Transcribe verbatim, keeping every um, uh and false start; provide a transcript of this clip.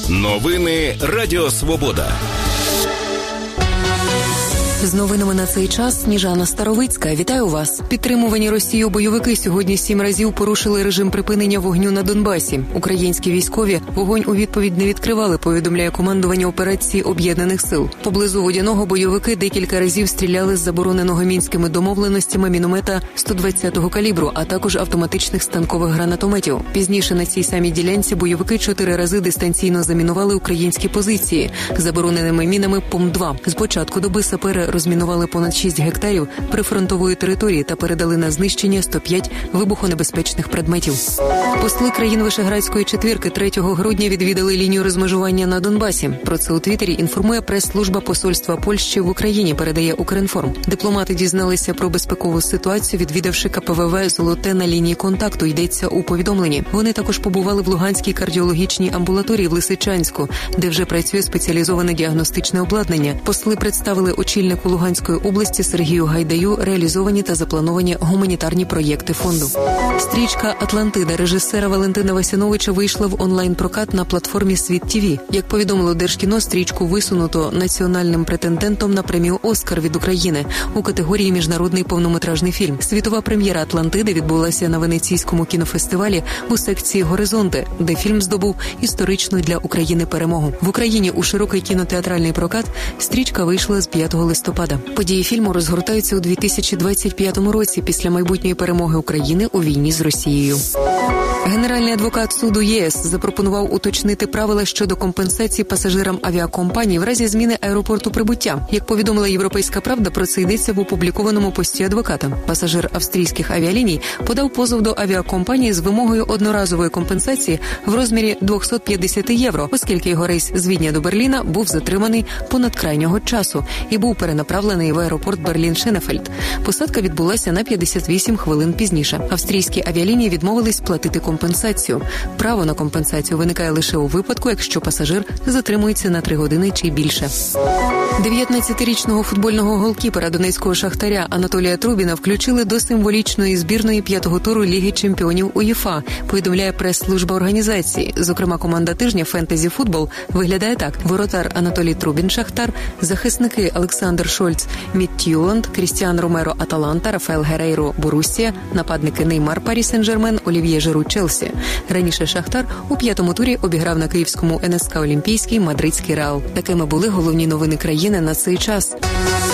Новини Радіо Свобода. З новинами на цей час Сніжана Старовицька. Вітаю вас. Підтримувані Росією бойовики сьогодні сім разів порушили режим припинення вогню на Донбасі. Українські військові вогонь у відповідь не відкривали, повідомляє командування операції Об'єднаних сил. Поблизу Водяного бойовики декілька разів стріляли з забороненого мінськими домовленостями міномета сто двадцятого калібру, а також автоматичних станкових гранатометів. Пізніше на цій самій ділянці бойовики чотири рази дистанційно замінували українські позиції забороненими мінами Пом два. З початку доби сапери розмінували понад шість гектарів прифронтової території та передали на знищення сто п'ять вибухонебезпечних предметів. Посли країн Вишеградської четвірки третього грудня відвідали лінію розмежування на Донбасі. Про це у Твіттері інформує прес-служба посольства Польщі в Україні, передає Укрінформ. Дипломати дізналися про безпекову ситуацію, відвідавши ка пе ве ве «Золоте» на лінії контакту, йдеться у повідомленні. Вони також побували в Луганській кардіологічній амбулаторії в Лисичанську, де вже працює спеціалізоване діагностичне обладнання. Посли представили очільник у Луганської області Сергію Гайдаю реалізовані та заплановані гуманітарні проєкти фонду. Стрічка «Атлантида» режисера Валентина Васяновича вийшла в онлайн-прокат на платформі «Світ ті ві». Як повідомило Держкіно, стрічку висунуто національним претендентом на премію «Оскар» від України у категорії «Міжнародний повнометражний фільм». Світова прем'єра «Атлантиди» відбулася на Венеційському кінофестивалі у секції «Горизонти», де фільм здобув історичну для України перемогу. В Україні у широкий кінотеатральний прокат стрічка вийшла з п'ятого листопада. Події фільму розгортаються у дві тисячі двадцять п'ятому році після майбутньої перемоги України у війні з Росією. Генеральний адвокат суду ЄС запропонував уточнити правила щодо компенсації пасажирам авіакомпаній в разі зміни аеропорту прибуття. Як повідомила «Європейська правда», про це йдеться в опублікованому пості адвоката. Пасажир австрійських авіаліній подав позов до авіакомпанії з вимогою одноразової компенсації в розмірі двісті п'ятдесят євро, оскільки його рейс з Відня до Берліна був затриманий понад крайнього часу і був перенаправлений в аеропорт Берлін-Шенефельд. Посадка відбулася на п'ятдесят вісім хвилин пізніше. Австрійські авіалінії відмовились платити компенсацію. Право на компенсацію виникає лише у випадку, якщо пасажир затримується на три години чи більше. дев'ятнадцятирічного футбольного голкіпера донецького «Шахтаря» Анатолія Трубіна включили до символічної збірної п'ятого туру Ліги чемпіонів УЄФА, повідомляє прес-служба організації. Зокрема, команда тижня «Фентезі Футбол» виглядає так. Воротар Анатолій Трубін «Шахтар», захисники Олександр Шольц Мідт'юланд, Крістіан Ромеро Аталанта, Рафаел Герейро Боруссія, нападники Неймар Парі Сен-Жермен, Олів'є Жиру Челсі. Раніше «Шахтар» у п'ятому турі обіграв на київському ен ес ка Олімпійський мадридський Реал. Такими були головні новини країни на цей час.